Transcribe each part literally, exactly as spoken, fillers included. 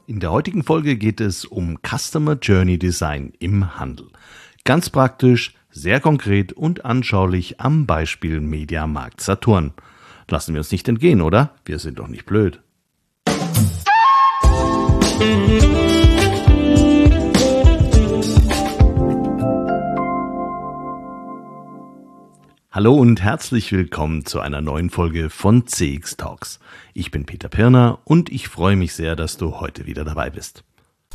In der heutigen Folge geht es um Customer Journey Design im Handel. Ganz praktisch, sehr konkret und anschaulich am Beispiel Mediamarkt Saturn. Lassen wir uns nicht entgehen, oder? Wir sind doch nicht blöd. Hallo und herzlich willkommen zu einer neuen Folge von C X Talks. Ich bin Peter Pirner und ich freue mich sehr, dass du heute wieder dabei bist.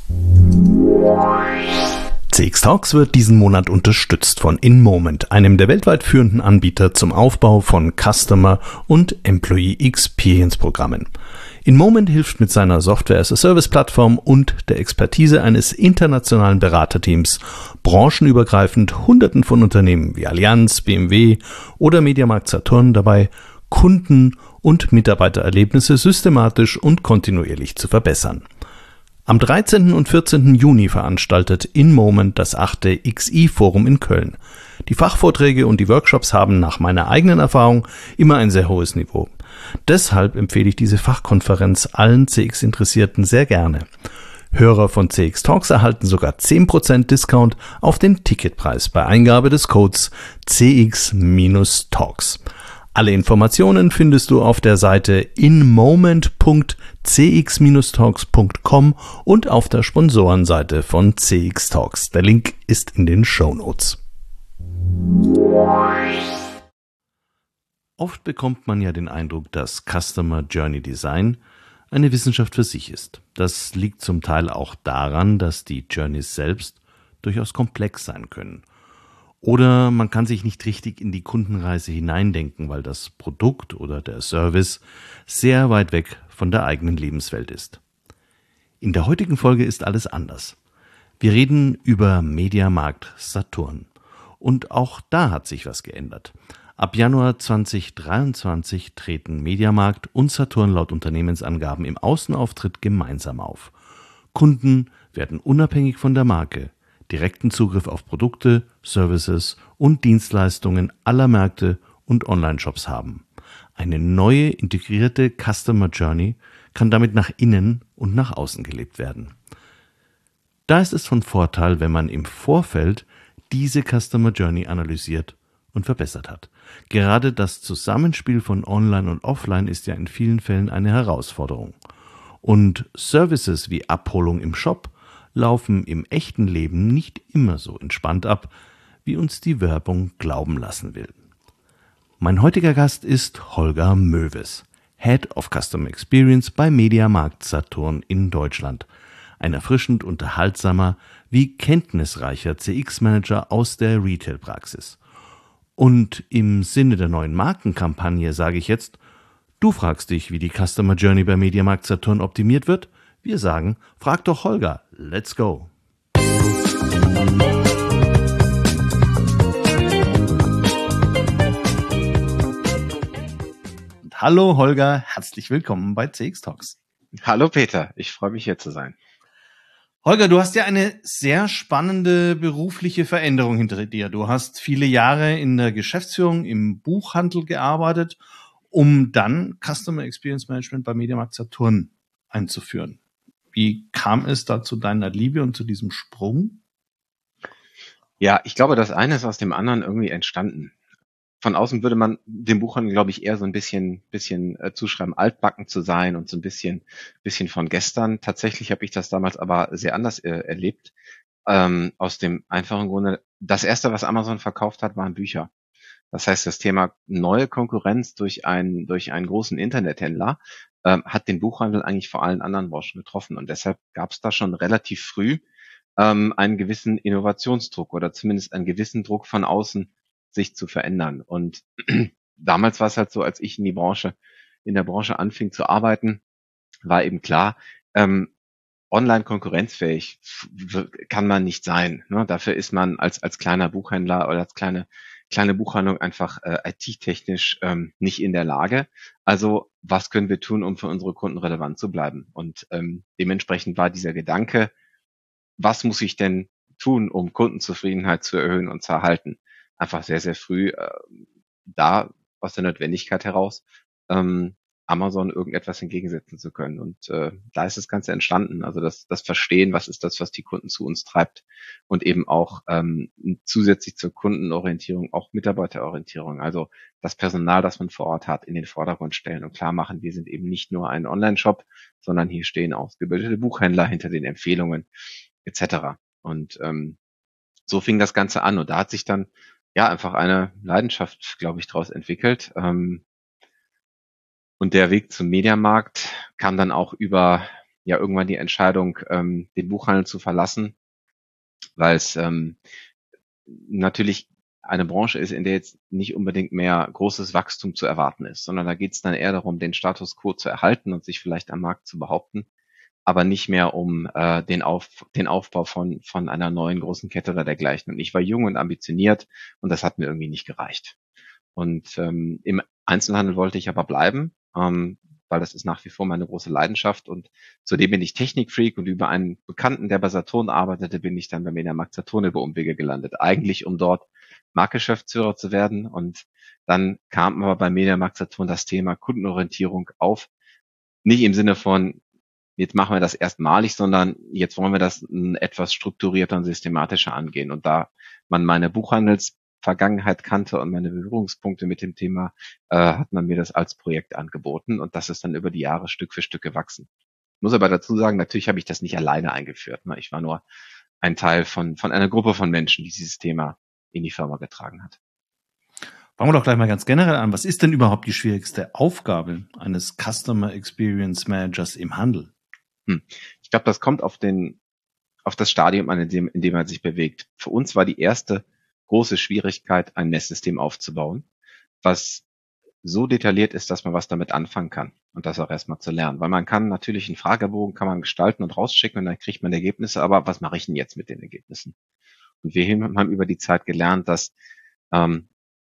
C X Talks wird diesen Monat unterstützt von InMoment, einem der weltweit führenden Anbieter zum Aufbau von Customer- und Employee Experience-Programmen. InMoment hilft mit seiner Software-as-a-Service-Plattform und der Expertise eines internationalen Beraterteams branchenübergreifend Hunderten von Unternehmen wie Allianz, B M W oder Mediamarkt Saturn dabei, Kunden- und Mitarbeitererlebnisse systematisch und kontinuierlich zu verbessern. Am dreizehnten und vierzehnten Juni veranstaltet InMoment das achte X I-Forum in Köln. Die Fachvorträge und die Workshops haben nach meiner eigenen Erfahrung immer ein sehr hohes Niveau. Deshalb empfehle ich diese Fachkonferenz allen C X-Interessierten sehr gerne. Hörer von C X Talks erhalten sogar zehn Prozent Discount auf den Ticketpreis bei Eingabe des Codes C X Talks. Alle Informationen findest du auf der Seite inmoment punkt c x talks punkt com und auf der Sponsorenseite von C X Talks. Der Link ist in den Shownotes. Oft bekommt man ja den Eindruck, dass Customer Journey Design eine Wissenschaft für sich ist. Das liegt zum Teil auch daran, dass die Journeys selbst durchaus komplex sein können. Oder man kann sich nicht richtig in die Kundenreise hineindenken, weil das Produkt oder der Service sehr weit weg von der eigenen Lebenswelt ist. In der heutigen Folge ist alles anders. Wir reden über Mediamarkt Saturn. Und auch da hat sich was geändert. Ab Januar zweitausenddreiundzwanzig treten Mediamarkt und Saturn laut Unternehmensangaben im Außenauftritt gemeinsam auf. Kunden werden unabhängig von der Marke direkten Zugriff auf Produkte, Services und Dienstleistungen aller Märkte und Online-Shops haben. Eine neue integrierte Customer Journey kann damit nach innen und nach außen gelebt werden. Da ist es von Vorteil, wenn man im Vorfeld diese Customer Journey analysiert und verbessert hat. Gerade das Zusammenspiel von Online und Offline ist ja in vielen Fällen eine Herausforderung. Und Services wie Abholung im Shop laufen im echten Leben nicht immer so entspannt ab, wie uns die Werbung glauben lassen will. Mein heutiger Gast ist Holger Mewes, Head of Customer Experience bei Mediamarkt Saturn in Deutschland. Ein erfrischend unterhaltsamer wie kenntnisreicher C X-Manager aus der Retail-Praxis. Und im Sinne der neuen Markenkampagne sage ich jetzt, du fragst dich, wie die Customer Journey bei Mediamarkt Saturn optimiert wird? Wir sagen, frag doch Holger. Let's go. Hallo Holger, herzlich willkommen bei C X Talks. Hallo Peter, ich freue mich hier zu sein. Holger, du hast ja eine sehr spannende berufliche Veränderung hinter dir. Du hast viele Jahre in der Geschäftsführung im Buchhandel gearbeitet, um dann Customer Experience Management bei Mediamarkt Saturn einzuführen. Wie kam es da zu deiner Liebe und zu diesem Sprung? Ja, ich glaube, das eine ist aus dem anderen irgendwie entstanden. Von außen würde man dem Buchhandel, glaube ich, eher so ein bisschen, bisschen äh, zuschreiben, altbacken zu sein und so ein bisschen, bisschen von gestern. Tatsächlich habe ich das damals aber sehr anders äh, erlebt. Ähm, aus dem einfachen Grunde, das erste, was Amazon verkauft hat, waren Bücher. Das heißt, das Thema neue Konkurrenz durch einen, durch einen großen Internethändler ähm, hat den Buchhandel eigentlich vor allen anderen Branchen getroffen. Und deshalb gab es da schon relativ früh ähm, einen gewissen Innovationsdruck oder zumindest einen gewissen Druck von außen, sich zu verändern. Und damals war es halt so, als ich in die Branche, in der Branche anfing zu arbeiten, war eben klar, ähm, online konkurrenzfähig kann man nicht sein. Ne? Dafür ist man als als kleiner Buchhändler oder als kleine kleine Buchhandlung einfach äh, I T-technisch ähm, nicht in der Lage. Also was können wir tun, um für unsere Kunden relevant zu bleiben? Und ähm, dementsprechend war dieser Gedanke, was muss ich denn tun, um Kundenzufriedenheit zu erhöhen und zu erhalten, einfach sehr, sehr früh äh, da aus der Notwendigkeit heraus, ähm, Amazon irgendetwas entgegensetzen zu können. Und äh, da ist das Ganze entstanden. Also das, das Verstehen, was ist das, was die Kunden zu uns treibt und eben auch ähm, zusätzlich zur Kundenorientierung auch Mitarbeiterorientierung. Also das Personal, das man vor Ort hat, in den Vordergrund stellen und klar machen, wir sind eben nicht nur ein Online-Shop, sondern hier stehen ausgebildete Buchhändler hinter den Empfehlungen et cetera. Und ähm, so fing das Ganze an und da hat sich dann ja einfach eine Leidenschaft, glaube ich, daraus entwickelt. Ähm, und der Weg zum Mediamarkt kam dann auch über ja irgendwann die Entscheidung, ähm, den Buchhandel zu verlassen, weil es ähm, natürlich eine Branche ist, in der jetzt nicht unbedingt mehr großes Wachstum zu erwarten ist, sondern da geht es dann eher darum, den Status quo zu erhalten und sich vielleicht am Markt zu behaupten, aber nicht mehr um äh, den, Auf, den Aufbau von, von einer neuen großen Kette oder dergleichen. Und ich war jung und ambitioniert und das hat mir irgendwie nicht gereicht. Und ähm, im Einzelhandel wollte ich aber bleiben, ähm, weil das ist nach wie vor meine große Leidenschaft. Und zudem bin ich Technikfreak und über einen Bekannten, der bei Saturn arbeitete, bin ich dann bei Mediamarkt Saturn über Umwege gelandet. Eigentlich, um dort Marktgeschäftsführer zu werden. Und dann kam aber bei Mediamarkt Saturn das Thema Kundenorientierung auf. Nicht im Sinne von, jetzt machen wir das erstmalig, sondern jetzt wollen wir das etwas strukturierter und systematischer angehen. Und da man meine Buchhandelsvergangenheit kannte und meine Berührungspunkte mit dem Thema, äh, hat man mir das als Projekt angeboten und das ist dann über die Jahre Stück für Stück gewachsen. Ich muss aber dazu sagen, natürlich habe ich das nicht alleine eingeführt. Ne? Ich war nur ein Teil von, von einer Gruppe von Menschen, die dieses Thema in die Firma getragen hat. Fangen wir doch gleich mal ganz generell an. Was ist denn überhaupt die schwierigste Aufgabe eines Customer Experience Managers im Handel? Hm. Ich glaube, das kommt auf den, auf das Stadium an, in dem, in dem man sich bewegt. Für uns war die erste große Schwierigkeit, ein Messsystem aufzubauen, was so detailliert ist, dass man was damit anfangen kann und das auch erstmal zu lernen. Weil man kann natürlich einen Fragebogen kann man gestalten und rausschicken und dann kriegt man Ergebnisse, aber was mache ich denn jetzt mit den Ergebnissen? Und wir haben über die Zeit gelernt, dass ähm,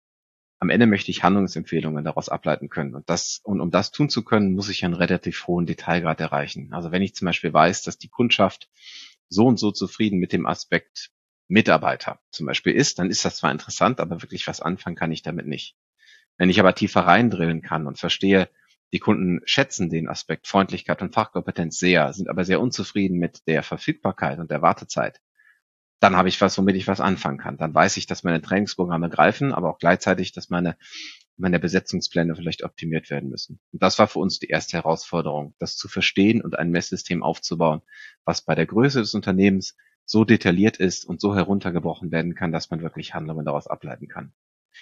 am Ende möchte ich Handlungsempfehlungen daraus ableiten können. Und das, und um das tun zu können, muss ich einen relativ hohen Detailgrad erreichen. Also wenn ich zum Beispiel weiß, dass die Kundschaft so und so zufrieden mit dem Aspekt Mitarbeiter zum Beispiel ist, dann ist das zwar interessant, aber wirklich was anfangen kann ich damit nicht. Wenn ich aber tiefer reindrillen kann und verstehe, die Kunden schätzen den Aspekt Freundlichkeit und Fachkompetenz sehr, sind aber sehr unzufrieden mit der Verfügbarkeit und der Wartezeit, dann habe ich was, womit ich was anfangen kann. Dann weiß ich, dass meine Trainingsprogramme greifen, aber auch gleichzeitig, dass meine, meine Besetzungspläne vielleicht optimiert werden müssen. Und das war für uns die erste Herausforderung, das zu verstehen und ein Messsystem aufzubauen, was bei der Größe des Unternehmens so detailliert ist und so heruntergebrochen werden kann, dass man wirklich Handlungen daraus ableiten kann.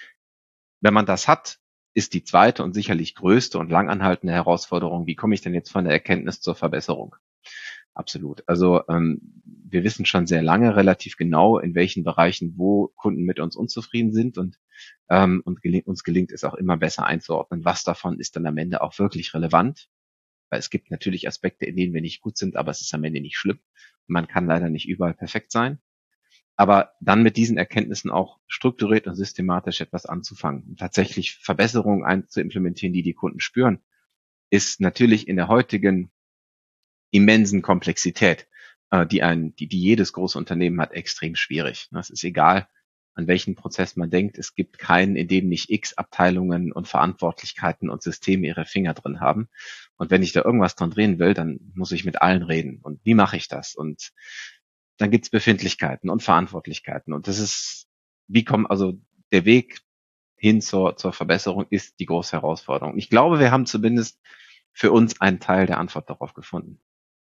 Wenn man das hat, ist die zweite und sicherlich größte und langanhaltende Herausforderung, wie komme ich denn jetzt von der Erkenntnis zur Verbesserung? Absolut. Also ähm, wir wissen schon sehr lange relativ genau, in welchen Bereichen, wo Kunden mit uns unzufrieden sind und, ähm, und geling, uns gelingt es auch immer besser einzuordnen, was davon ist dann am Ende auch wirklich relevant. Weil es gibt natürlich Aspekte, in denen wir nicht gut sind, aber es ist am Ende nicht schlimm. Man kann leider nicht überall perfekt sein. Aber dann mit diesen Erkenntnissen auch strukturiert und systematisch etwas anzufangen und tatsächlich Verbesserungen einzuimplementieren, die die Kunden spüren, ist natürlich in der heutigen immensen Komplexität, äh, die ein, die, die jedes große Unternehmen hat, extrem schwierig. Es ist egal, an welchen Prozess man denkt. Es gibt keinen, in dem nicht x Abteilungen und Verantwortlichkeiten und Systeme ihre Finger drin haben. Und wenn ich da irgendwas dran drehen will, dann muss ich mit allen reden. Und wie mache ich das? Und dann gibt's Befindlichkeiten und Verantwortlichkeiten. Und das ist, wie kommt, also der Weg hin zur, zur Verbesserung ist die große Herausforderung. Ich glaube, wir haben zumindest für uns einen Teil der Antwort darauf gefunden.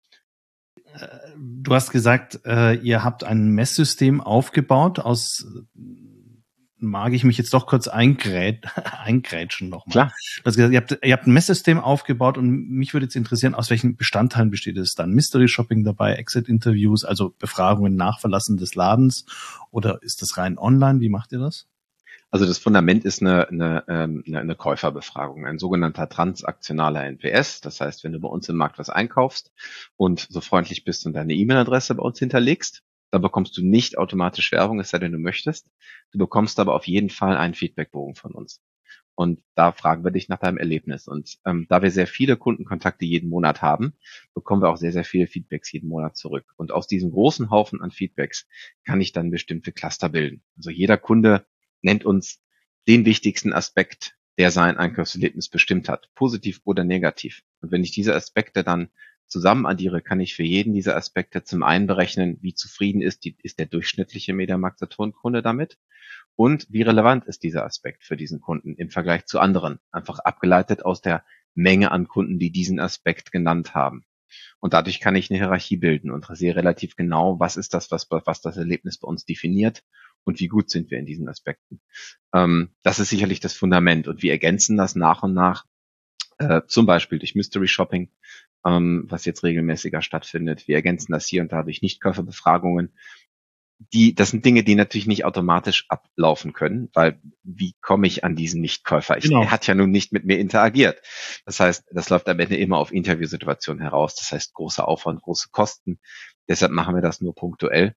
Du hast gesagt, äh, ihr habt ein Messsystem aufgebaut aus, mag ich mich jetzt doch kurz eingrät, eingrätschen nochmal. Klar. Du hast gesagt, ihr habt, ihr habt ein Messsystem aufgebaut und mich würde jetzt interessieren, aus welchen Bestandteilen besteht es dann? Mystery Shopping dabei, Exit-Interviews, also Befragungen nach Verlassen des Ladens oder ist das rein online? Wie macht ihr das? Also das Fundament ist eine, eine, eine, eine Käuferbefragung, ein sogenannter transaktionaler N P S. Das heißt, wenn du bei uns im Markt was einkaufst und so freundlich bist und deine E-Mail-Adresse bei uns hinterlegst, dann bekommst du nicht automatisch Werbung, es sei denn, du möchtest. Du bekommst aber auf jeden Fall einen Feedbackbogen von uns. Und da fragen wir dich nach deinem Erlebnis. Und ähm, da wir sehr viele Kundenkontakte jeden Monat haben, bekommen wir auch sehr, sehr viele Feedbacks jeden Monat zurück. Und aus diesem großen Haufen an Feedbacks kann ich dann bestimmte Cluster bilden. Also jeder Kunde nennt uns den wichtigsten Aspekt der sein Einkaufserlebnis bestimmt hat, positiv oder negativ. Und wenn ich diese Aspekte dann zusammen addiere, kann ich für jeden dieser Aspekte zum einen berechnen, wie zufrieden ist, die, ist der durchschnittliche MediaMarkt-Saturn-Kunde damit und wie relevant ist dieser Aspekt für diesen Kunden im Vergleich zu anderen, einfach abgeleitet aus der Menge an Kunden, die diesen Aspekt genannt haben. Und dadurch kann ich eine Hierarchie bilden und sehe relativ genau, was ist das, was, was das Erlebnis bei uns definiert und wie gut sind wir in diesen Aspekten. Ähm, das ist sicherlich das Fundament und wir ergänzen das nach und nach, äh, zum Beispiel durch Mystery Shopping, ähm, was jetzt regelmäßiger stattfindet. Wir ergänzen das hier und da durch Nichtkäuferbefragungen. Die, das sind Dinge, die natürlich nicht automatisch ablaufen können, weil wie komme ich an diesen Nichtkäufer? Ich, Genau. Er hat ja nun nicht mit mir interagiert. Das heißt, das läuft am Ende immer auf Interviewsituationen heraus. Das heißt, großer Aufwand, große Kosten. Deshalb machen wir das nur punktuell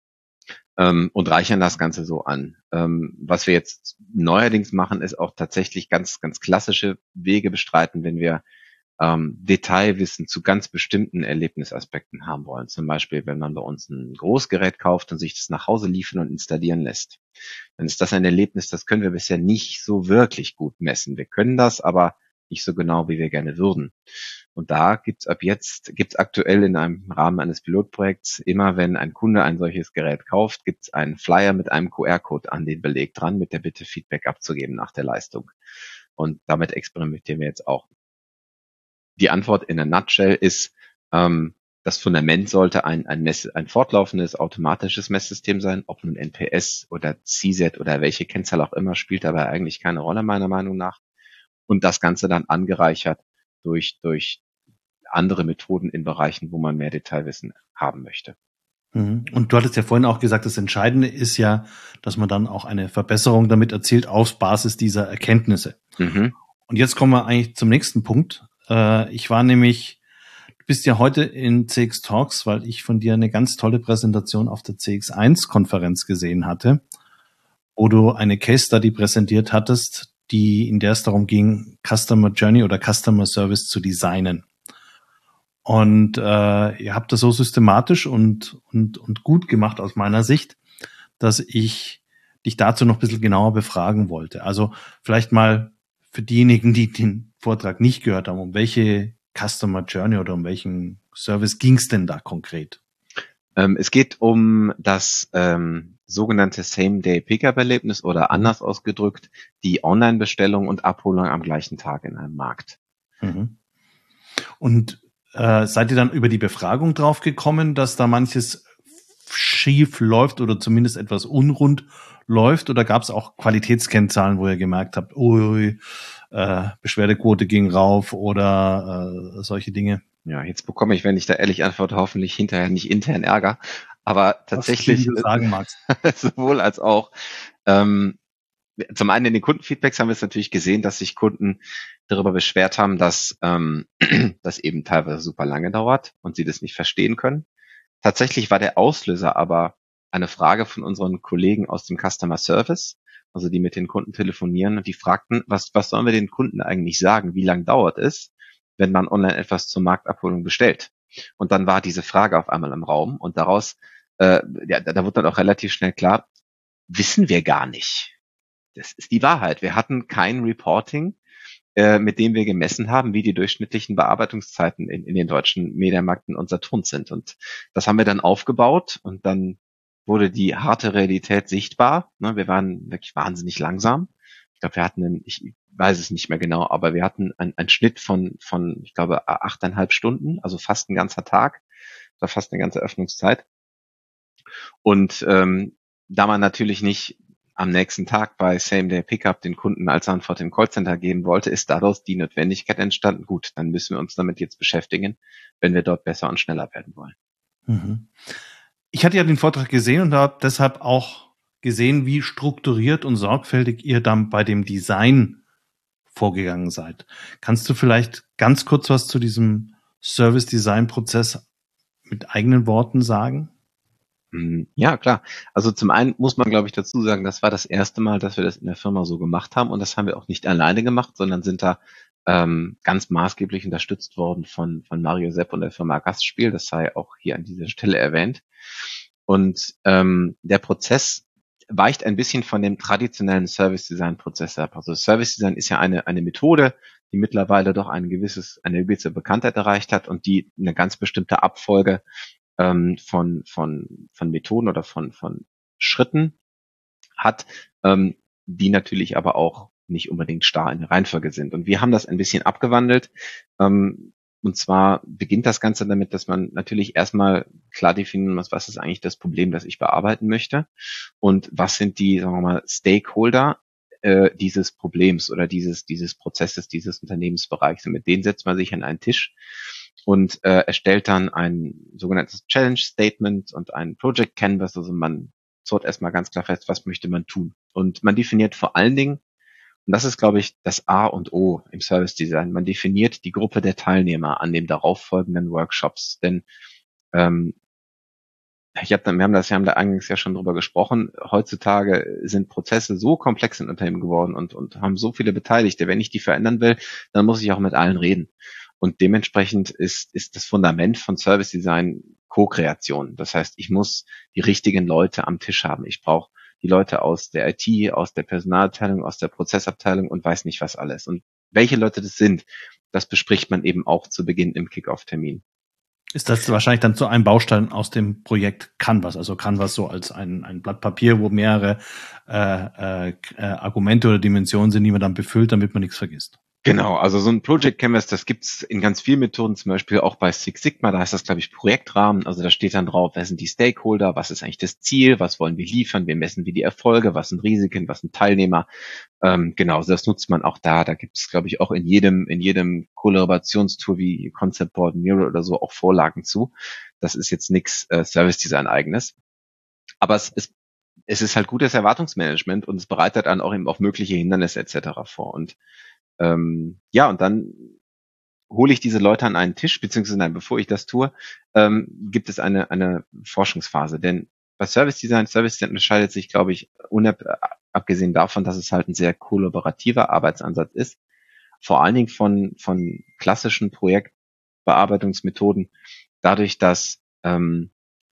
ähm, und reichern das Ganze so an. Ähm, was wir jetzt neuerdings machen, ist auch tatsächlich ganz, ganz klassische Wege bestreiten, wenn wir ähm, Detailwissen zu ganz bestimmten Erlebnisaspekten haben wollen. Zum Beispiel, wenn man bei uns ein Großgerät kauft und sich das nach Hause liefern und installieren lässt. Dann ist das ein Erlebnis, das können wir bisher nicht so wirklich gut messen. Wir können das, aber nicht so genau, wie wir gerne würden. Und da gibt's ab jetzt, gibt's aktuell in einem Rahmen eines Pilotprojekts immer, wenn ein Kunde ein solches Gerät kauft, gibt's einen Flyer mit einem Q R-Code an den Beleg dran, mit der Bitte Feedback abzugeben nach der Leistung. Und damit experimentieren wir jetzt auch. Die Antwort in a nutshell ist, ähm, das Fundament sollte ein, ein, Mess, ein fortlaufendes automatisches Messsystem sein, ob nun N P S oder C Z oder welche Kennzahl auch immer, spielt dabei eigentlich keine Rolle meiner Meinung nach. Und das Ganze dann angereichert durch, durch andere Methoden in Bereichen, wo man mehr Detailwissen haben möchte. Und du hattest ja vorhin auch gesagt, das Entscheidende ist ja, dass man dann auch eine Verbesserung damit erzielt auf Basis dieser Erkenntnisse. Mhm. Und jetzt kommen wir eigentlich zum nächsten Punkt. Ich war nämlich, du bist ja heute in C X Talks, weil ich von dir eine ganz tolle Präsentation auf der C X eins Konferenz gesehen hatte, wo du eine Case Study präsentiert hattest, die, in der es darum ging, Customer Journey oder Customer Service zu designen. Und äh, ihr habt das so systematisch und, und, und gut gemacht aus meiner Sicht, dass ich dich dazu noch ein bisschen genauer befragen wollte. Also vielleicht mal für diejenigen, die den Vortrag nicht gehört haben, um welche Customer Journey oder um welchen Service ging es denn da konkret? Ähm, es geht um das ähm, sogenannte Same-Day-Pickup-Erlebnis oder anders ausgedrückt die Online-Bestellung und Abholung am gleichen Tag in einem Markt. Mhm. Und äh, seid ihr dann über die Befragung drauf gekommen, dass da manches schief läuft oder zumindest etwas unrund läuft? Oder gab es auch Qualitätskennzahlen, wo ihr gemerkt habt, ui, äh, Beschwerdequote ging rauf oder äh, solche Dinge? Ja, jetzt bekomme ich, wenn ich da ehrlich antworte, hoffentlich hinterher nicht intern Ärger. Aber tatsächlich, was du sagen magst. sowohl als auch. Ähm, zum einen in den Kundenfeedbacks haben wir es natürlich gesehen, dass sich Kunden darüber beschwert haben, dass ähm, das eben teilweise super lange dauert und sie das nicht verstehen können. Tatsächlich war der Auslöser aber eine Frage von unseren Kollegen aus dem Customer Service, also die mit den Kunden telefonieren und die fragten, was, was sollen wir den Kunden eigentlich sagen? Wie lang dauert es, wenn man online etwas zur Marktabholung bestellt? Und dann war diese Frage auf einmal im Raum und daraus, äh, ja, da wurde dann auch relativ schnell klar, wissen wir gar nicht. Das ist die Wahrheit. Wir hatten kein Reporting, äh, mit dem wir gemessen haben, wie die durchschnittlichen Bearbeitungszeiten in, in den deutschen Mediamärkten und Saturns sind. Und das haben wir dann aufgebaut und dann wurde die harte Realität sichtbar. Ne, wir waren wirklich wahnsinnig langsam. Ich glaube, wir hatten, einen, ich weiß es nicht mehr genau, aber wir hatten einen, einen Schnitt von, von, ich glaube, achteinhalb Stunden, also fast ein ganzer Tag, war fast eine ganze Öffnungszeit. Und ähm, da man natürlich nicht am nächsten Tag bei Same-Day-Pickup den Kunden als Antwort im Callcenter geben wollte, ist daraus die Notwendigkeit entstanden, gut, dann müssen wir uns damit jetzt beschäftigen, wenn wir dort besser und schneller werden wollen. Mhm. Ich hatte ja den Vortrag gesehen und habe deshalb auch gesehen, wie strukturiert und sorgfältig ihr dann bei dem Design vorgegangen seid. Kannst du vielleicht ganz kurz was zu diesem Service-Design-Prozess mit eigenen Worten sagen? Ja, klar. Also zum einen muss man, glaube ich, dazu sagen, das war das erste Mal, dass wir das in der Firma so gemacht haben und das haben wir auch nicht alleine gemacht, sondern sind da ähm, ganz maßgeblich unterstützt worden von von Mario Sepp und der Firma Gastspiel. Das sei auch hier an dieser Stelle erwähnt. Und ähm, der Prozess, weicht ein bisschen von dem traditionellen Service Design Prozess ab. Also Service Design ist ja eine, eine Methode, die mittlerweile doch ein gewisses, eine gewisse Bekanntheit erreicht hat und die eine ganz bestimmte Abfolge ähm, von, von, von Methoden oder von, von Schritten hat, ähm, die natürlich aber auch nicht unbedingt starr in der Reihenfolge sind. Und wir haben das ein bisschen abgewandelt. Ähm, und zwar beginnt das Ganze damit, dass man natürlich erstmal klar definieren muss, was ist eigentlich das Problem, das ich bearbeiten möchte und was sind die, sagen wir mal, Stakeholder äh, dieses Problems oder dieses dieses Prozesses, dieses Unternehmensbereichs. Und mit denen setzt man sich an einen Tisch und äh, erstellt dann ein sogenanntes Challenge Statement und ein Project Canvas. Also man zurrt erstmal ganz klar fest, was möchte man tun. Und man definiert vor allen Dingen, und das ist, glaube ich, das A und O im Service Design, man definiert die Gruppe der Teilnehmer an den darauffolgenden Workshops. Denn ähm, ich hab dann, wir haben das, wir haben da eingangs ja schon drüber gesprochen, heutzutage sind Prozesse so komplex in Unternehmen geworden und, und haben so viele Beteiligte. Wenn ich die verändern will, dann muss ich auch mit allen reden. Und dementsprechend ist, ist das Fundament von Service Design Co-Kreation. Das heißt, ich muss die richtigen Leute am Tisch haben. Ich brauche die Leute aus der I T, aus der Personalabteilung, aus der Prozessabteilung und weiß nicht was alles. Und welche Leute das sind, das bespricht man eben auch zu Beginn im Kick-Off-Termin. Ist das wahrscheinlich dann so ein Baustein aus dem Projekt Canvas, also Canvas so als ein, ein Blatt Papier, wo mehrere äh, äh, Argumente oder Dimensionen sind, die man dann befüllt, damit man nichts vergisst. Genau, also so ein Project Canvas, das gibt's in ganz vielen Methoden, zum Beispiel auch bei Six Sigma, da heißt das, glaube ich, Projektrahmen, also da steht dann drauf, wer sind die Stakeholder, was ist eigentlich das Ziel, was wollen wir liefern, wir messen wir die Erfolge, was sind Risiken, was sind Teilnehmer, ähm, genau, also das nutzt man auch da, da gibt's, glaube ich, auch in jedem, in jedem Kollaborationstool wie Concept Board, Miro oder so auch Vorlagen zu, das ist jetzt nichts äh, Service Design eigenes, aber es ist es ist halt gutes Erwartungsmanagement und es bereitet dann auch eben auf mögliche Hindernisse et cetera vor und Ähm, ja, und dann hole ich diese Leute an einen Tisch, beziehungsweise nein, bevor ich das tue, ähm, gibt es eine, eine Forschungsphase. Denn bei Service Design, Service Design unterscheidet sich, glaube ich, unab, abgesehen davon, dass es halt ein sehr kollaborativer Arbeitsansatz ist, vor allen Dingen von, von klassischen Projektbearbeitungsmethoden, dadurch, dass ähm,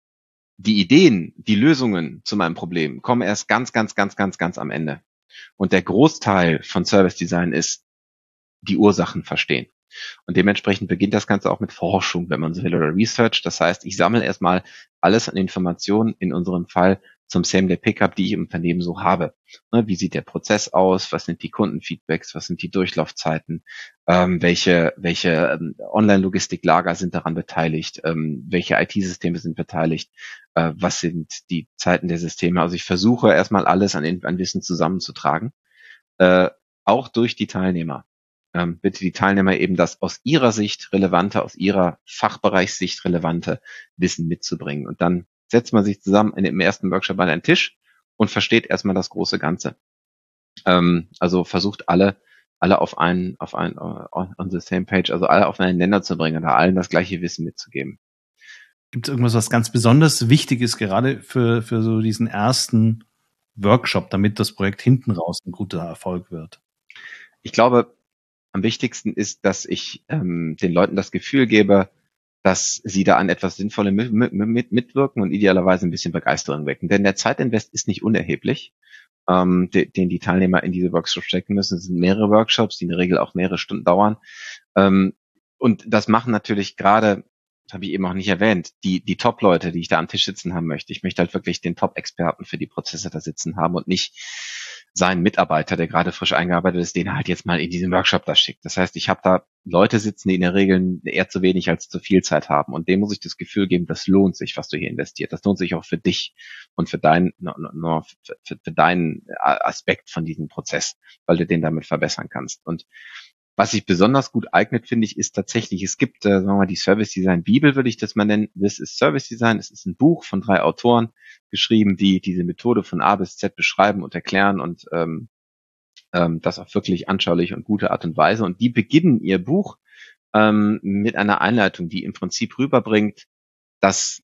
die Ideen, die Lösungen zu meinem Problem kommen erst ganz, ganz, ganz, ganz, ganz am Ende. Und der Großteil von Service Design ist die Ursachen verstehen. Und dementsprechend beginnt das Ganze auch mit Forschung, wenn man so will, oder Research. Das heißt, ich sammle erstmal alles an Informationen, in unserem Fall zum Same-Day-Pickup, die ich im Unternehmen so habe. Wie sieht der Prozess aus? Was sind die Kundenfeedbacks? Was sind die Durchlaufzeiten? Ähm, welche welche ähm, Online-Logistik-Lager sind daran beteiligt? Ähm, welche I T-Systeme sind beteiligt? Äh, was sind die Zeiten der Systeme? Also ich versuche erstmal alles an, an Wissen zusammenzutragen, äh, auch durch die Teilnehmer. Ähm, bitte die Teilnehmer eben das aus ihrer Sicht relevante, aus ihrer Fachbereichssicht relevante Wissen mitzubringen. Und dann setzt man sich zusammen in dem ersten Workshop an einen Tisch und versteht erstmal das große Ganze. Ähm, also versucht alle, alle auf einen, auf einen, on the same page, also alle auf einen Nenner zu bringen oder allen das gleiche Wissen mitzugeben. Gibt es irgendwas, was ganz besonders wichtig ist, gerade für, für so diesen ersten Workshop, damit das Projekt hinten raus ein guter Erfolg wird? Ich glaube, am wichtigsten ist, dass ich ähm, den Leuten das Gefühl gebe, dass sie da an etwas Sinnvollem mit, mit, mitwirken und idealerweise ein bisschen Begeisterung wecken. Denn der Zeitinvest ist nicht unerheblich, ähm, de, den die Teilnehmer in diese Workshops stecken müssen. Es sind mehrere Workshops, die in der Regel auch mehrere Stunden dauern. Ähm, und das machen natürlich gerade, das habe ich eben auch nicht erwähnt, die, die Top-Leute, die ich da am Tisch sitzen haben möchte. Ich möchte halt wirklich den Top-Experten für die Prozesse da sitzen haben und nicht seinen Mitarbeiter, der gerade frisch eingearbeitet ist, den er halt jetzt mal in diesen Workshop da schickt. Das heißt, ich habe da Leute sitzen, die in der Regel eher zu wenig als zu viel Zeit haben. Und dem muss ich das Gefühl geben, das lohnt sich, was du hier investiert. Das lohnt sich auch für dich und für deinen, für, für, für deinen Aspekt von diesem Prozess, weil du den damit verbessern kannst. Und was sich besonders gut eignet, finde ich, ist tatsächlich, es gibt, äh, sagen wir mal, die Service Design Bibel, würde ich das mal nennen. This is Service Design. Es ist ein Buch von drei Autoren geschrieben, die diese Methode von A bis Z beschreiben und erklären und ähm, ähm, das auf wirklich anschauliche und gute Art und Weise. Und die beginnen ihr Buch ähm, mit einer Einleitung, die im Prinzip rüberbringt, dass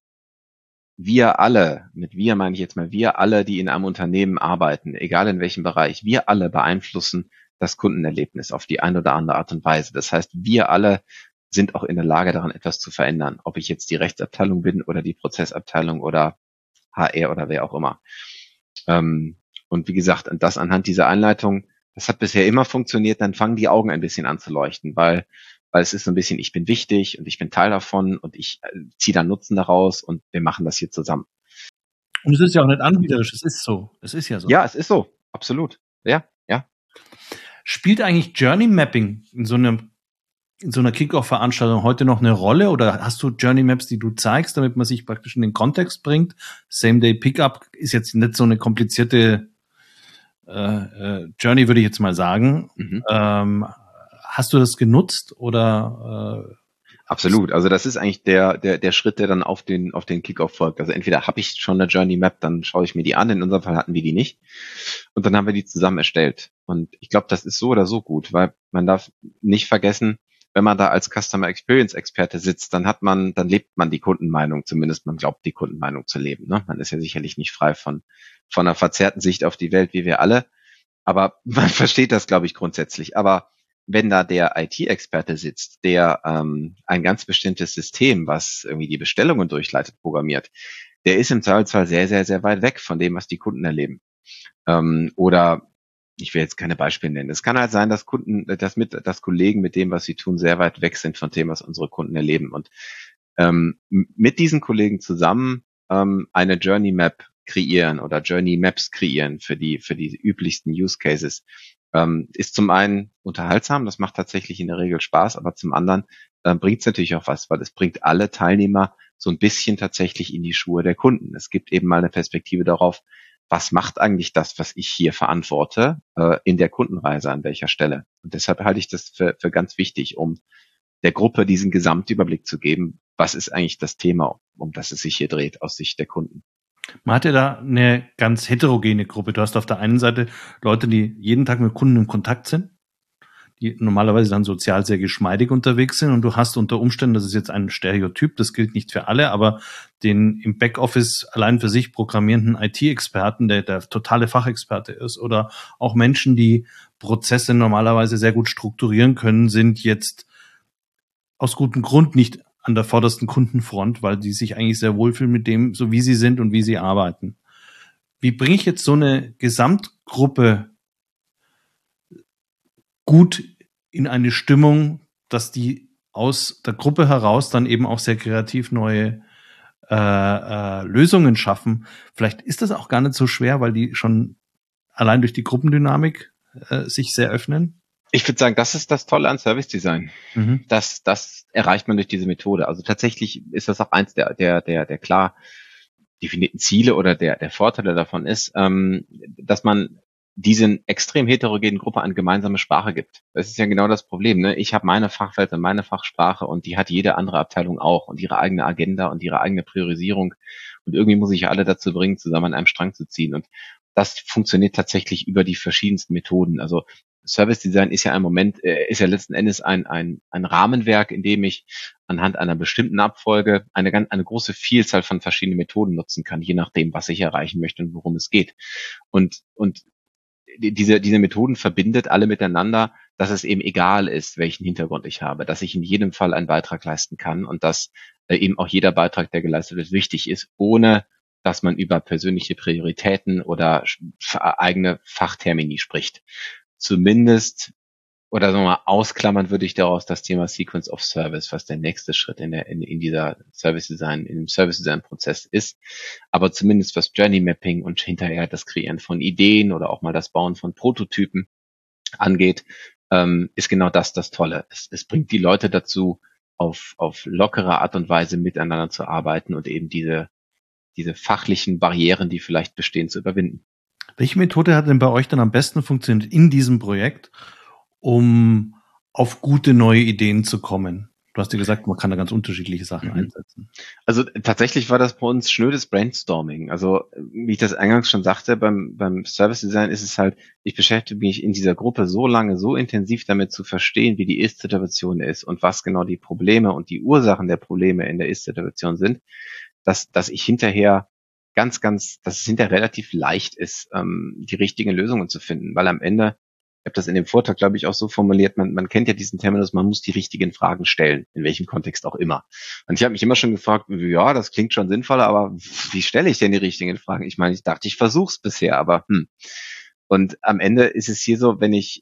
wir alle, mit wir meine ich jetzt mal, wir alle, die in einem Unternehmen arbeiten, egal in welchem Bereich, wir alle beeinflussen das Kundenerlebnis auf die eine oder andere Art und Weise. Das heißt, wir alle sind auch in der Lage, daran etwas zu verändern. Ob ich jetzt die Rechtsabteilung bin oder die Prozessabteilung oder H R oder wer auch immer. Ähm, und wie gesagt, das anhand dieser Einleitung, das hat bisher immer funktioniert, dann fangen die Augen ein bisschen an zu leuchten, weil, weil es ist so ein bisschen, ich bin wichtig und ich bin Teil davon und ich äh, ziehe da Nutzen daraus und wir machen das hier zusammen. Und es ist ja auch nicht anbiederisch, es ist so. Es ist ja so. Ja, es ist so, absolut. Ja, ja. Spielt eigentlich Journey Mapping in so einem in so einer Kickoff-Veranstaltung heute noch eine Rolle oder hast du Journey Maps, die du zeigst, damit man sich praktisch in den Kontext bringt? Same-Day-Pickup ist jetzt nicht so eine komplizierte äh, äh, Journey, würde ich jetzt mal sagen. Mhm. Ähm, hast du das genutzt oder? Äh, Absolut. Also das ist eigentlich der der der Schritt, der dann auf den auf den Kickoff folgt. Also entweder habe ich schon eine Journey Map, dann schaue ich mir die an. In unserem Fall hatten wir die nicht. Und dann haben wir die zusammen erstellt. Und ich glaube, das ist so oder so gut, weil man darf nicht vergessen, wenn man da als Customer Experience Experte sitzt, dann hat man, dann lebt man die Kundenmeinung, zumindest man glaubt, die Kundenmeinung zu leben. Ne? Man ist ja sicherlich nicht frei von, von einer verzerrten Sicht auf die Welt, wie wir alle. Aber man versteht das, glaube ich, grundsätzlich. Aber wenn da der I T-Experte sitzt, der ähm, ein ganz bestimmtes System, was irgendwie die Bestellungen durchleitet, programmiert, der ist im Zweifelsfall sehr, sehr, sehr weit weg von dem, was die Kunden erleben. Ähm, oder ich will jetzt keine Beispiele nennen. Es kann halt sein, dass Kunden, dass mit, dass Kollegen mit dem, was sie tun, sehr weit weg sind von dem, was unsere Kunden erleben. Und ähm, mit diesen Kollegen zusammen ähm, eine Journey Map kreieren oder Journey Maps kreieren für die für die üblichsten Use Cases ähm, ist zum einen unterhaltsam, das macht tatsächlich in der Regel Spaß, aber zum anderen äh, bringt es natürlich auch was, weil es bringt alle Teilnehmer so ein bisschen tatsächlich in die Schuhe der Kunden. Es gibt eben mal eine Perspektive darauf, was macht eigentlich das, was ich hier verantworte, äh, in der Kundenreise an welcher Stelle. Und deshalb halte ich das für, für ganz wichtig, um der Gruppe diesen Gesamtüberblick zu geben, was ist eigentlich das Thema, um das es sich hier dreht, aus Sicht der Kunden. Man hat ja da eine ganz heterogene Gruppe. Du hast auf der einen Seite Leute, die jeden Tag mit Kunden in Kontakt sind, die normalerweise dann sozial sehr geschmeidig unterwegs sind und du hast unter Umständen, das ist jetzt ein Stereotyp, das gilt nicht für alle, aber den im Backoffice allein für sich programmierenden I T-Experten, der der totale Fachexperte ist oder auch Menschen, die Prozesse normalerweise sehr gut strukturieren können, sind jetzt aus gutem Grund nicht an der vordersten Kundenfront, weil die sich eigentlich sehr wohlfühlen mit dem, so wie sie sind und wie sie arbeiten. Wie bringe ich jetzt so eine Gesamtgruppe gut in eine Stimmung, dass die aus der Gruppe heraus dann eben auch sehr kreativ neue äh, äh, Lösungen schaffen? Vielleicht ist das auch gar nicht so schwer, weil die schon allein durch die Gruppendynamik äh, sich sehr öffnen. Ich würde sagen, das ist das Tolle an Service Design. Mhm. Das, das erreicht man durch diese Methode. Also tatsächlich ist das auch eins der, der, der, der klar definierten Ziele oder der, der Vorteile davon ist, ähm, dass man diesen extrem heterogenen Gruppe eine gemeinsame Sprache gibt. Das ist ja genau das Problem. Ne? Ich habe meine Fachwelt und meine Fachsprache und die hat jede andere Abteilung auch und ihre eigene Agenda und ihre eigene Priorisierung. Und irgendwie muss ich alle dazu bringen, zusammen an einem Strang zu ziehen. Und das funktioniert tatsächlich über die verschiedensten Methoden. Also Service Design ist ja ein Moment, äh, ist ja letzten Endes ein, ein, ein Rahmenwerk, in dem ich anhand einer bestimmten Abfolge eine, ganz, eine große Vielzahl von verschiedenen Methoden nutzen kann, je nachdem, was ich erreichen möchte und worum es geht. Und, und diese, diese Methoden verbindet alle miteinander, dass es eben egal ist, welchen Hintergrund ich habe, dass ich in jedem Fall einen Beitrag leisten kann und dass äh, eben auch jeder Beitrag, der geleistet wird, wichtig ist, ohne dass man über persönliche Prioritäten oder eigene Fachtermini spricht. Zumindest, oder sagen wir mal, ausklammern würde ich daraus das Thema Sequence of Service, was der nächste Schritt in der, in, in dieser Service Design, in dem Service Design Prozess ist. Aber zumindest was Journey Mapping und hinterher das Kreieren von Ideen oder auch mal das Bauen von Prototypen angeht, ähm, ist genau das das Tolle. Es, es bringt die Leute dazu, auf, auf lockere Art und Weise miteinander zu arbeiten und eben diese, diese fachlichen Barrieren, die vielleicht bestehen, zu überwinden. Welche Methode hat denn bei euch dann am besten funktioniert in diesem Projekt, um auf gute neue Ideen zu kommen? Du hast ja gesagt, man kann da ganz unterschiedliche Sachen mhm. einsetzen. Also tatsächlich war das bei uns schnödes Brainstorming. Also wie ich das eingangs schon sagte, beim, beim Service Design ist es halt, ich beschäftige mich in dieser Gruppe so lange, so intensiv damit zu verstehen, wie die Ist-Situation ist und was genau die Probleme und die Ursachen der Probleme in der Ist-Situation sind, dass, dass ich hinterher ganz, ganz, dass es hinterher relativ leicht ist, ähm, die richtigen Lösungen zu finden, weil am Ende habe das in dem Vortrag, glaube ich, auch so formuliert, man, man kennt ja diesen Terminus, man muss die richtigen Fragen stellen, in welchem Kontext auch immer. Und ich habe mich immer schon gefragt, ja, das klingt schon sinnvoll, aber wie stelle ich denn die richtigen Fragen? Ich meine, ich dachte, ich versuche es bisher, aber hm. Und am Ende ist es hier so, wenn ich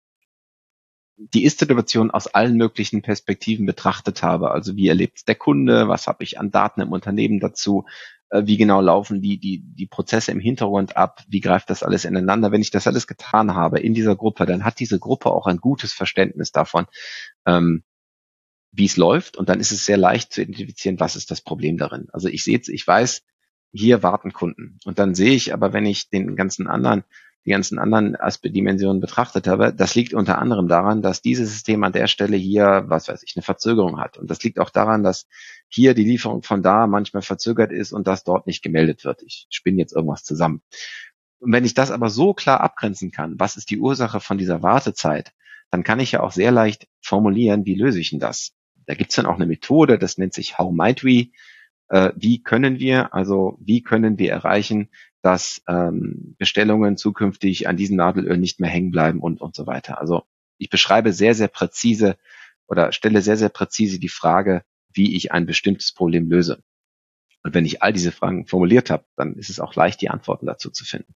die Ist-Situation aus allen möglichen Perspektiven betrachtet habe, also wie erlebt es der Kunde, was habe ich an Daten im Unternehmen dazu, wie genau laufen die, die, die Prozesse im Hintergrund ab, wie greift das alles ineinander. Wenn ich das alles getan habe in dieser Gruppe, dann hat diese Gruppe auch ein gutes Verständnis davon, ähm, wie es läuft, und dann ist es sehr leicht zu identifizieren, was ist das Problem darin. Also ich sehe, ich weiß, hier warten Kunden, und dann sehe ich aber, wenn ich den ganzen anderen die ganzen anderen Aspekt-Dimensionen betrachtet habe, das liegt unter anderem daran, dass dieses System an der Stelle hier, was weiß ich, eine Verzögerung hat. Und das liegt auch daran, dass hier die Lieferung von da manchmal verzögert ist und das dort nicht gemeldet wird. Ich spinne jetzt irgendwas zusammen. Und wenn ich das aber so klar abgrenzen kann, was ist die Ursache von dieser Wartezeit, dann kann ich ja auch sehr leicht formulieren, wie löse ich denn das? Da gibt's dann auch eine Methode, das nennt sich How Might We? Äh, wie können wir, also wie können wir erreichen, dass ähm, Bestellungen zukünftig an diesem Nadelöhr nicht mehr hängen bleiben und und so weiter. Also ich beschreibe sehr, sehr präzise oder stelle sehr, sehr präzise die Frage, wie ich ein bestimmtes Problem löse. Und wenn ich all diese Fragen formuliert habe, dann ist es auch leicht, die Antworten dazu zu finden.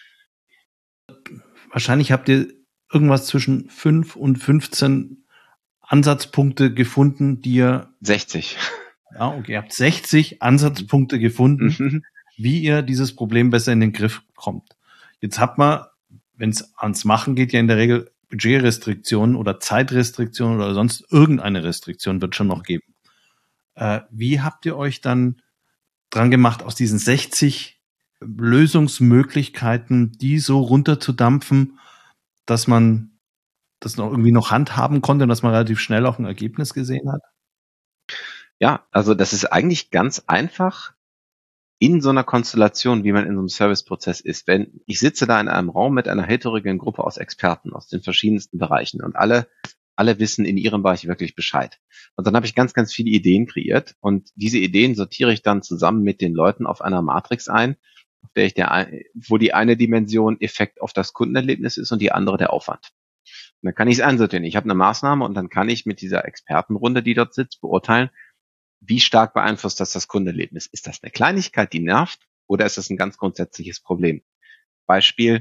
Wahrscheinlich habt ihr irgendwas zwischen fünf und fünfzehn Ansatzpunkte gefunden, die ihr... sechzig. Ja, okay, ihr habt sechzig Ansatzpunkte gefunden, Mhm. wie ihr dieses Problem besser in den Griff bekommt. Jetzt hat man, wenn es ans Machen geht, ja in der Regel Budgetrestriktionen oder Zeitrestriktionen oder sonst irgendeine Restriktion wird schon noch geben. Äh, wie habt ihr euch dann dran gemacht, aus diesen sechzig Lösungsmöglichkeiten, die so runterzudampfen, dass man das noch irgendwie noch handhaben konnte und dass man relativ schnell auch ein Ergebnis gesehen hat? Ja, also das ist eigentlich ganz einfach in so einer Konstellation, wie man in so einem Serviceprozess ist. Wenn ich sitze da in einem Raum mit einer heterogenen Gruppe aus Experten aus den verschiedensten Bereichen und alle alle wissen in ihrem Bereich wirklich Bescheid. Und dann habe ich ganz, ganz viele Ideen kreiert, und diese Ideen sortiere ich dann zusammen mit den Leuten auf einer Matrix ein, auf der ich der, wo die eine Dimension Effekt auf das Kundenerlebnis ist und die andere der Aufwand. Und dann kann ich es einsortieren. Ich habe eine Maßnahme, und dann kann ich mit dieser Expertenrunde, die dort sitzt, beurteilen, wie stark beeinflusst das das Kundenerlebnis? Ist das eine Kleinigkeit, die nervt, oder ist das ein ganz grundsätzliches Problem? Beispiel: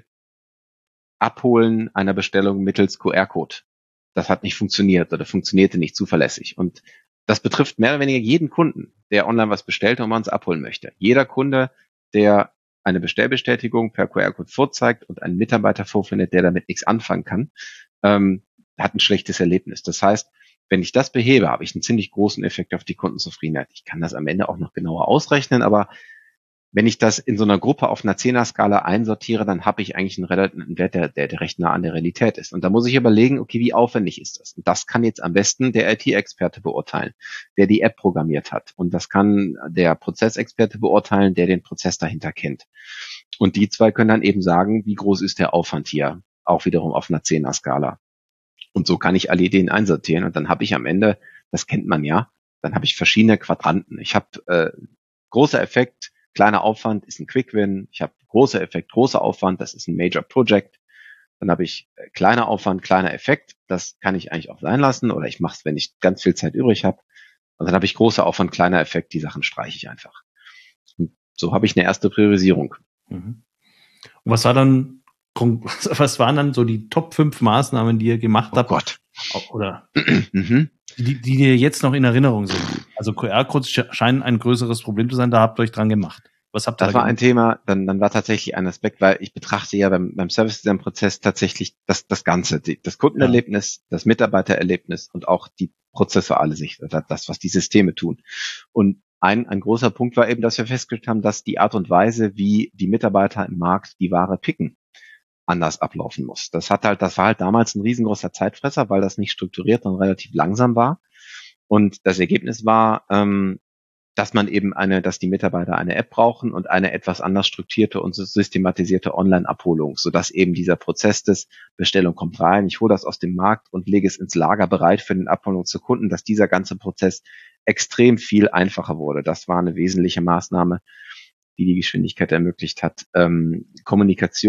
Abholen einer Bestellung mittels Q R-Code. Das hat nicht funktioniert oder funktionierte nicht zuverlässig. Und das betrifft mehr oder weniger jeden Kunden, der online was bestellt und man es abholen möchte. Jeder Kunde, der eine Bestellbestätigung per Q R-Code vorzeigt und einen Mitarbeiter vorfindet, der damit nichts anfangen kann, ähm, hat ein schlechtes Erlebnis. Das heißt, wenn ich das behebe, habe ich einen ziemlich großen Effekt auf die Kundenzufriedenheit. Ich kann das am Ende auch noch genauer ausrechnen, aber wenn ich das in so einer Gruppe auf einer Zehner-Skala einsortiere, dann habe ich eigentlich einen, einen Wert, der, der, der recht nah an der Realität ist. Und da muss ich überlegen, okay, wie aufwendig ist das? Und das kann jetzt am besten der I T-Experte beurteilen, der die App programmiert hat. Und das kann der Prozessexperte beurteilen, der den Prozess dahinter kennt. Und die zwei können dann eben sagen, wie groß ist der Aufwand hier? Auch wiederum auf einer Zehner-Skala. Und so kann ich alle Ideen einsortieren, und dann habe ich am Ende, das kennt man ja, dann habe ich verschiedene Quadranten. Ich habe äh, großer Effekt, kleiner Aufwand ist ein Quick Win. Ich habe großer Effekt, großer Aufwand, das ist ein Major Project. Dann habe ich äh, kleiner Aufwand, kleiner Effekt, das kann ich eigentlich auch sein lassen, oder ich mache es, wenn ich ganz viel Zeit übrig habe. Und dann habe ich großer Aufwand, kleiner Effekt, die Sachen streiche ich einfach. Und so habe ich eine erste Priorisierung. Mhm. Und was war dann Was waren dann so die Top fünf Maßnahmen, die ihr gemacht oh habt? Gott. Oder die, die dir jetzt noch in Erinnerung sind? Also Q R-Codes scheinen ein größeres Problem zu sein, da habt ihr euch dran gemacht. Was habt ihr das da war gemacht? ein Thema, dann, dann war tatsächlich ein Aspekt, weil ich betrachte ja beim, beim Service-Design-Prozess tatsächlich das, das Ganze, die, das Kundenerlebnis, ja. Das Mitarbeitererlebnis und auch die prozessuale Sicht, das, was die Systeme tun. Und ein, ein großer Punkt war eben, dass wir festgestellt haben, dass die Art und Weise, wie die Mitarbeiter im Markt die Ware picken, anders ablaufen muss. Das hat halt, das war halt damals ein riesengroßer Zeitfresser, weil das nicht strukturiert und relativ langsam war. Und das Ergebnis war, ähm, dass man eben eine, dass die Mitarbeiter eine App brauchen und eine etwas anders strukturierte und systematisierte Online-Abholung, sodass eben dieser Prozess des Bestellung kommt rein, ich hole das aus dem Markt und lege es ins Lager bereit für den Abholung zu Kunden, dass dieser ganze Prozess extrem viel einfacher wurde. Das war eine wesentliche Maßnahme, die die Geschwindigkeit ermöglicht hat. Ähm, Kommunikation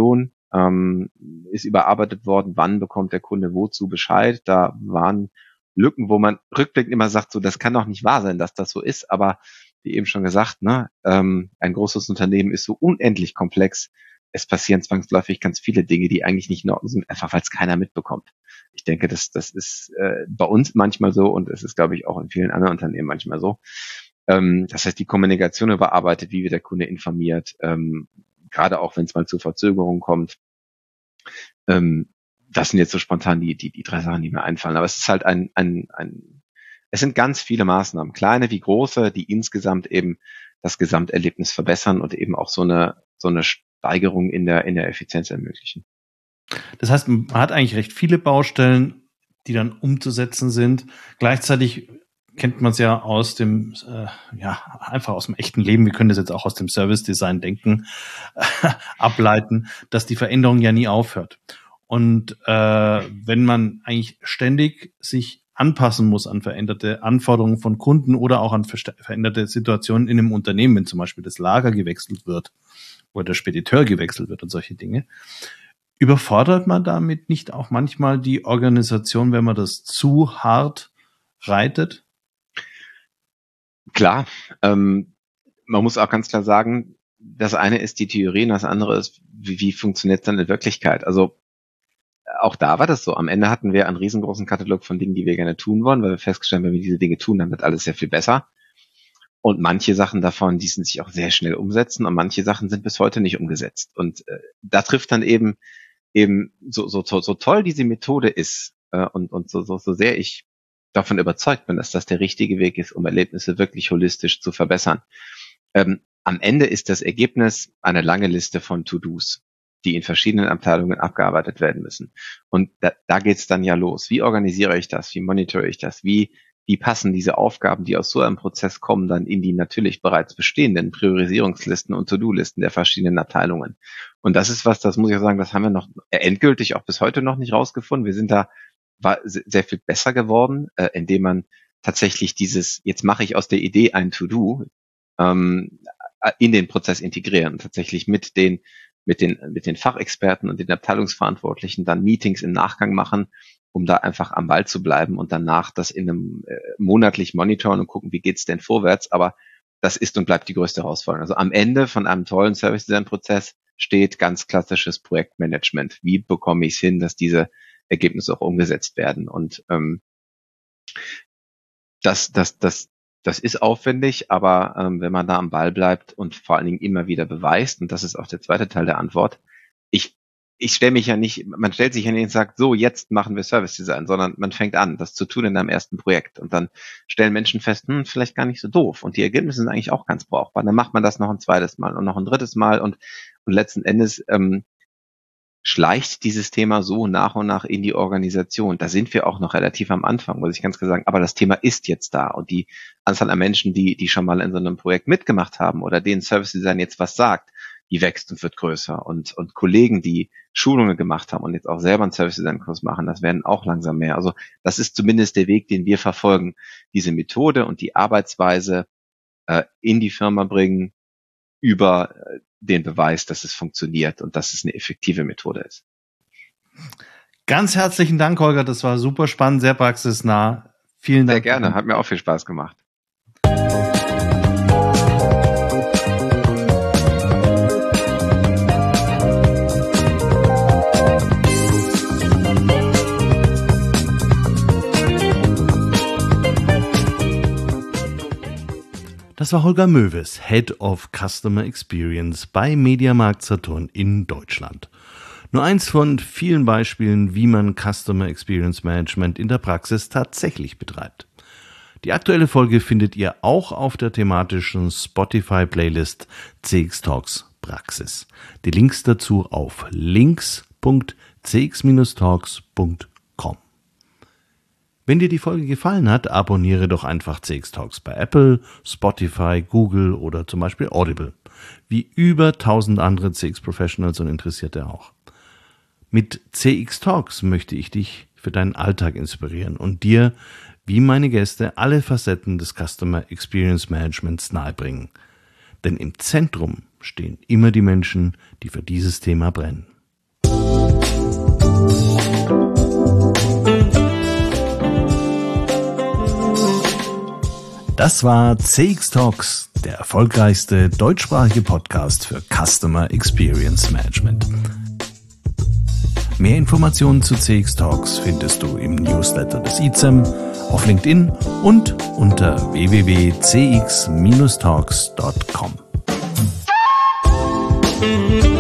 ähm, ist überarbeitet worden, wann bekommt der Kunde wozu Bescheid. Da waren Lücken, wo man rückblickend immer sagt, so, das kann doch nicht wahr sein, dass das so ist, aber wie eben schon gesagt, ne, ähm, ein großes Unternehmen ist so unendlich komplex. Es passieren zwangsläufig ganz viele Dinge, die eigentlich nicht in Ordnung sind, einfach weil es keiner mitbekommt. Ich denke, das, das ist äh, bei uns manchmal so und es ist, glaube ich, auch in vielen anderen Unternehmen manchmal so. Ähm, das heißt, die Kommunikation überarbeitet, wie wird der Kunde informiert, ähm, gerade auch wenn es mal zu Verzögerungen kommt. Ähm, das sind jetzt so spontan die, die, die drei Sachen, die mir einfallen. Aber es ist halt ein, ein, ein, es sind ganz viele Maßnahmen, kleine wie große, die insgesamt eben das Gesamterlebnis verbessern und eben auch so eine, so eine Steigerung in der, in der Effizienz ermöglichen. Das heißt, man hat eigentlich recht viele Baustellen, die dann umzusetzen sind. Gleichzeitig kennt man es ja aus dem, äh, ja, einfach aus dem echten Leben. Wir können das jetzt auch aus dem Service Design denken, äh, ableiten, dass die Veränderung ja nie aufhört. Und äh, wenn man eigentlich ständig sich anpassen muss an veränderte Anforderungen von Kunden oder auch an veränderte Situationen in einem Unternehmen, wenn zum Beispiel das Lager gewechselt wird oder der Spediteur gewechselt wird und solche Dinge, überfordert man damit nicht auch manchmal die Organisation, wenn man das zu hart reitet? Klar, ähm, man muss auch ganz klar sagen, das eine ist die Theorie und das andere ist, wie, wie funktioniert es dann in Wirklichkeit? Also auch da war das so. Am Ende hatten wir einen riesengroßen Katalog von Dingen, die wir gerne tun wollen, weil wir festgestellt haben, wenn wir diese Dinge tun, dann wird alles sehr viel besser. Und manche Sachen davon, die sind sich auch sehr schnell umsetzen und manche Sachen sind bis heute nicht umgesetzt. Und äh, da trifft dann eben eben so, so, so, so toll diese Methode ist äh, und, und so, so, so sehr ich davon überzeugt bin, dass das der richtige Weg ist, um Erlebnisse wirklich holistisch zu verbessern. Ähm, am Ende ist das Ergebnis eine lange Liste von To-Dos, die in verschiedenen Abteilungen abgearbeitet werden müssen. Und da, da geht's dann ja los. Wie organisiere ich das? Wie monitore ich das? Wie, wie passen diese Aufgaben, die aus so einem Prozess kommen, dann in die natürlich bereits bestehenden Priorisierungslisten und To-Do-Listen der verschiedenen Abteilungen? Und das ist was, das muss ich sagen, das haben wir noch endgültig auch bis heute noch nicht rausgefunden. Wir sind da war sehr viel besser geworden, äh, indem man tatsächlich dieses, jetzt mache ich aus der Idee ein To-Do, ähm, in den Prozess integrieren, tatsächlich mit den mit den mit den Fachexperten und den Abteilungsverantwortlichen dann Meetings im Nachgang machen, um da einfach am Ball zu bleiben und danach das in einem äh, monatlich monitoren und gucken, wie geht's denn vorwärts. Aber das ist und bleibt die größte Herausforderung. Also am Ende von einem tollen Service-Design-Prozess steht ganz klassisches Projektmanagement. Wie bekomme ich es hin, dass diese Ergebnisse auch umgesetzt werden? Und ähm, das, das, das, das ist aufwendig, aber ähm, wenn man da am Ball bleibt und vor allen Dingen immer wieder beweist, und das ist auch der zweite Teil der Antwort, ich ich stelle mich ja nicht, man stellt sich ja nicht und sagt, so, jetzt machen wir Service Design, sondern man fängt an, das zu tun in einem ersten Projekt. Und dann stellen Menschen fest, hm, vielleicht gar nicht so doof. Und die Ergebnisse sind eigentlich auch ganz brauchbar. Dann macht man das noch ein zweites Mal und noch ein drittes Mal und, und letzten Endes ähm, schleicht dieses Thema so nach und nach in die Organisation. Da sind wir auch noch relativ am Anfang, muss ich ganz klar sagen. Aber das Thema ist jetzt da. Und die Anzahl an Menschen, die, die schon mal in so einem Projekt mitgemacht haben oder denen Service Design jetzt was sagt, die wächst und wird größer. Und, und Kollegen, die Schulungen gemacht haben und jetzt auch selber einen Service-Design-Kurs machen, das werden auch langsam mehr. Also das ist zumindest der Weg, den wir verfolgen. Diese Methode und die Arbeitsweise äh, in die Firma bringen über äh, den Beweis, dass es funktioniert und dass es eine effektive Methode ist. Ganz herzlichen Dank, Holger. Das war super spannend, sehr praxisnah. Vielen Dank. Sehr gerne, hat mir auch viel Spaß gemacht. Das war Holger Mewes, Head of Customer Experience bei Mediamarkt Saturn in Deutschland. Nur eins von vielen Beispielen, wie man Customer Experience Management in der Praxis tatsächlich betreibt. Die aktuelle Folge findet ihr auch auf der thematischen Spotify-Playlist C X Talks Praxis. Die Links dazu auf links punkt c x talks punkt com. Wenn dir die Folge gefallen hat, abonniere doch einfach C X Talks bei Apple, Spotify, Google oder zum Beispiel Audible. Wie über tausend andere C X Professionals und Interessierte auch. Mit C X Talks möchte ich dich für deinen Alltag inspirieren und dir, wie meine Gäste, alle Facetten des Customer Experience Managements nahebringen. Denn im Zentrum stehen immer die Menschen, die für dieses Thema brennen. Das war C X Talks, der erfolgreichste deutschsprachige Podcast für Customer Experience Management. Mehr Informationen zu C X Talks findest du im Newsletter des I Z E M, auf LinkedIn und unter w w w punkt c x Bindestrich talks punkt com.